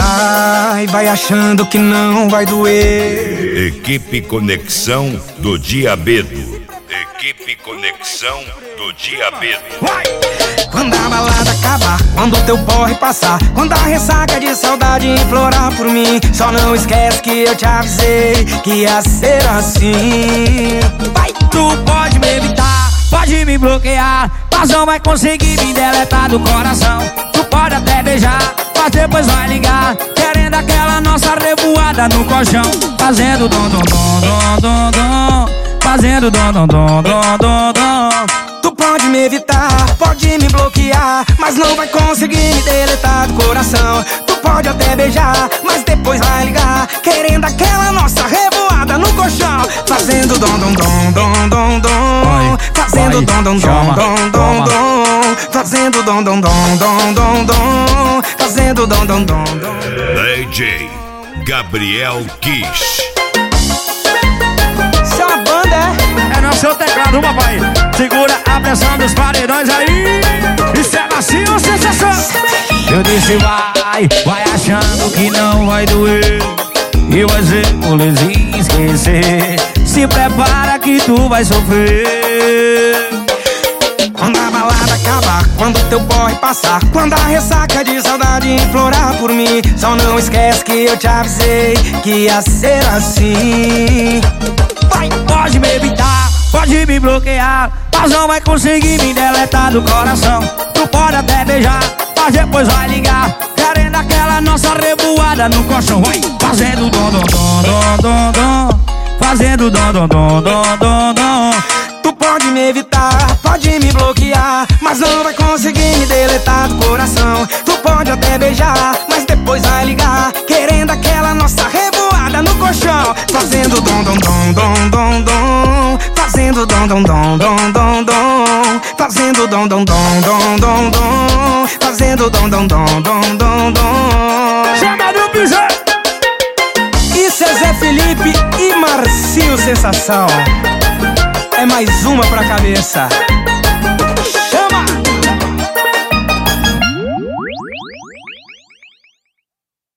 Vai achando que não vai doer. Equipe Conexão do Diabedo. Equipe Conexão do Diabedo. Vai! Quando a balada acabar, quando o teu porre passar, quando a ressaca de saudade implorar por mim, só não esquece que eu te avisei que ia ser assim. Vai! Tu pode me evitar, pode me bloquear, mas não vai conseguir me deletar do coração. Tu pode até beijar, mas depois vai ligar, querendo aquela nossa revoada no colchão, fazendo dom dom dom dom dom dom, fazendo dom dom dom dom dom dom. Tu pode me evitar, pode me bloquear, mas não vai conseguir me deletar do coração. Tu pode até beijar, mas depois vai ligar, querendo aquela nossa revoada no colchão, fazendo dom dom dom dom dom dom, fazendo dom dom dom dom dom dom, fazendo dom dom dom dom dom dom, fazendo dom dom dom dom. DJ Gabriel Kiss. Isso é uma banda, é? É no seu teclado, papai. Segura a pressão dos paredões aí. Isso é macio, sensação. Eu disse vai achando que não vai doer, e vai ser molezinho esquecer. Se prepara que tu vai sofrer. Quando a balada acabar, quando o teu porre passar, quando a ressaca de saudade implorar por mim, só não esquece que eu te avisei que ia ser assim. Vai! Pode me evitar, pode me bloquear, mas não vai conseguir me deletar do coração. Tu pode até beijar, mas depois vai ligar, querendo aquela nossa revoada no colchão. Vai! Fazendo dom dom dom dom dom dom, fazendo dom dom dom dom dom dom. Tu pode me evitar, pode me bloquear, mas não vai conseguir me deletar do coração. Tu pode até beijar, mas depois vai ligar, querendo aquela nossa revoada no colchão, fazendo dom dom dom dom dom dom, fazendo dom dom dom dom dom dom, fazendo dom dom dom dom dom dom, fazendo dom dom dom dom dom dom. Chama do pisão. Isso é Zé Felipe e Marcinho Sensação. É mais uma pra cabeça.